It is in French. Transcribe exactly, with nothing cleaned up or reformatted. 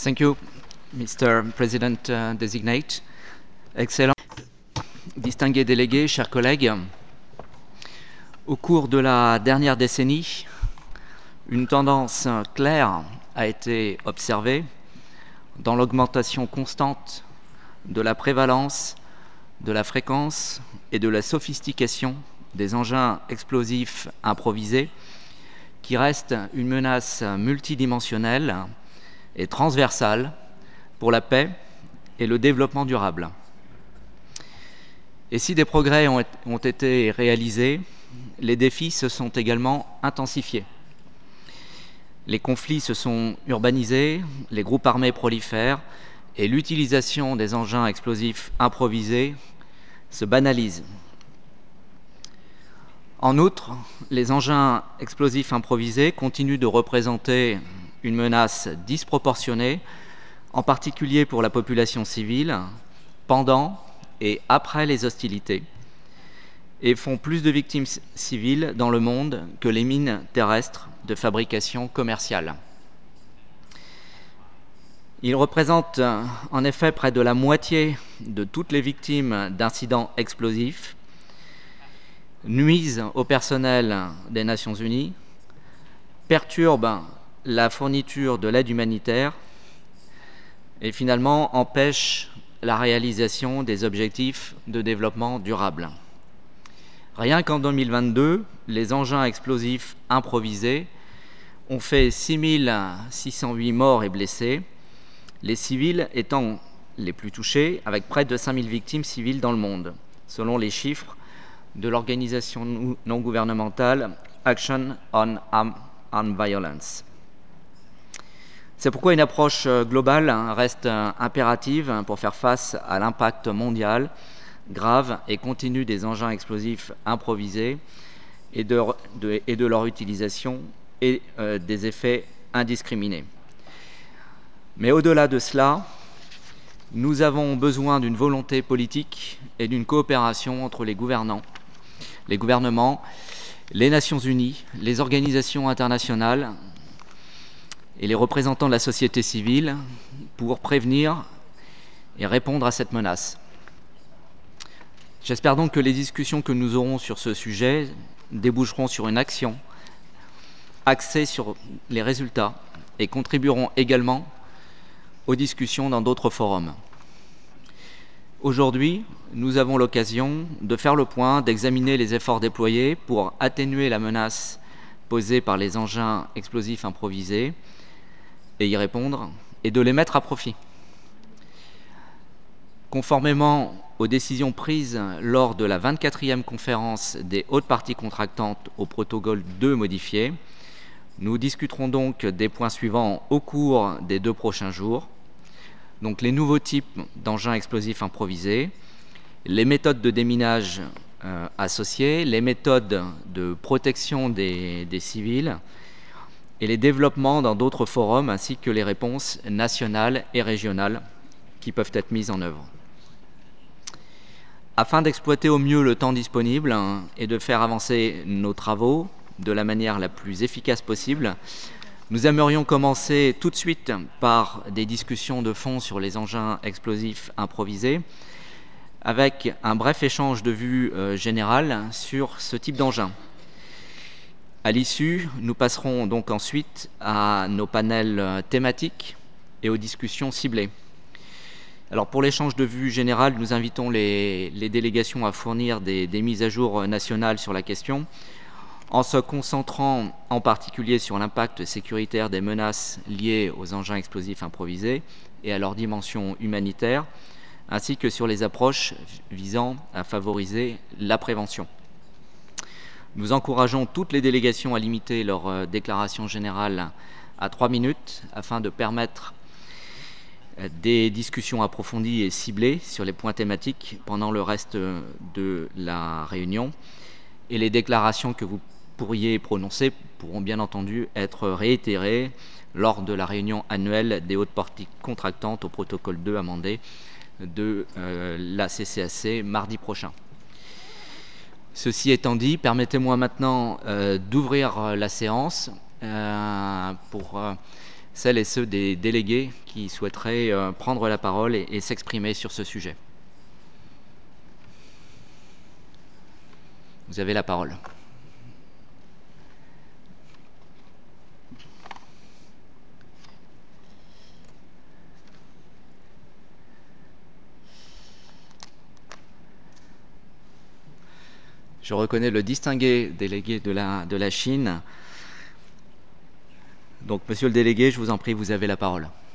Thank you, Mister President uh, Designate. Excellent. Distingués délégués, chers collègues, au cours de la dernière décennie, une tendance claire a été observée dans l'augmentation constante de la prévalence, de la fréquence et de la sophistication des engins explosifs improvisés qui restent une menace multidimensionnelle et transversale pour la paix et le développement durable. Et si des progrès ont, ont été réalisés, les défis se sont également intensifiés. Les conflits se sont urbanisés, les groupes armés prolifèrent et l'utilisation des engins explosifs improvisés se banalise. En outre, les engins explosifs improvisés continuent de représenter une menace disproportionnée, en particulier pour la population civile, pendant et après les hostilités, et font plus de victimes civiles dans le monde que les mines terrestres de fabrication commerciale. Ils représentent en effet près de la moitié de toutes les victimes d'incidents explosifs, nuisent au personnel des Nations Unies, perturbent la fourniture de l'aide humanitaire et finalement empêchent la réalisation des objectifs de développement durable. Rien qu'en deux mille vingt-deux, les engins explosifs improvisés ont fait six mille six cent huit morts et blessés, les civils étant les plus touchés, avec près de cinq mille victimes civiles dans le monde, selon les chiffres de l'organisation non gouvernementale Action on Armed Violence. C'est pourquoi une approche globale reste impérative pour faire face à l'impact mondial grave et continu des engins explosifs improvisés et de, de, et de leur utilisation et euh, des effets indiscriminés. Mais au-delà de cela, nous avons besoin d'une volonté politique et d'une coopération entre les gouvernants, les gouvernements, les Nations Unies, les organisations internationales et les représentants de la société civile pour prévenir et répondre à cette menace. J'espère donc que les discussions que nous aurons sur ce sujet déboucheront sur une action axée sur les résultats et contribueront également aux discussions dans d'autres forums. Aujourd'hui, nous avons l'occasion de faire le point, d'examiner les efforts déployés pour atténuer la menace posée par les engins explosifs improvisés et y répondre, et de les mettre à profit. Conformément aux décisions prises lors de la vingt-quatrième conférence des hautes parties contractantes au protocole deux modifié, nous discuterons donc des points suivants au cours des deux prochains jours. Donc les nouveaux types d'engins explosifs improvisés, les méthodes de déminage euh, associées, les méthodes de protection des, des civils et les développements dans d'autres forums ainsi que les réponses nationales et régionales qui peuvent être mises en œuvre. Afin d'exploiter au mieux le temps disponible hein, et de faire avancer nos travaux de la manière la plus efficace possible, nous aimerions commencer tout de suite par des discussions de fond sur les engins explosifs improvisés, avec un bref échange de vues euh, générales sur ce type d'engin. À l'issue, nous passerons donc ensuite à nos panels thématiques et aux discussions ciblées. Alors pour l'échange de vues générales, nous invitons les, les délégations à fournir des, des mises à jour nationales sur la question, en se concentrant en particulier sur l'impact sécuritaire des menaces liées aux engins explosifs improvisés et à leur dimension humanitaire, ainsi que sur les approches visant à favoriser la prévention. Nous encourageons toutes les délégations à limiter leur euh, déclaration générale à trois minutes afin de permettre euh, des discussions approfondies et ciblées sur les points thématiques pendant le reste de la réunion. Et les déclarations que vous pourriez prononcer pourront bien entendu être réitérées lors de la réunion annuelle des hautes parties contractantes au protocole deux amendé de euh, la C C A C mardi prochain. Ceci étant dit, permettez-moi maintenant euh, d'ouvrir la séance euh, pour euh, celles et ceux des délégués qui souhaiteraient euh, prendre la parole et, et s'exprimer sur ce sujet. Vous avez la parole. Je reconnais le distingué délégué de la, de la Chine. Donc, monsieur le délégué, je vous en prie, vous avez la parole.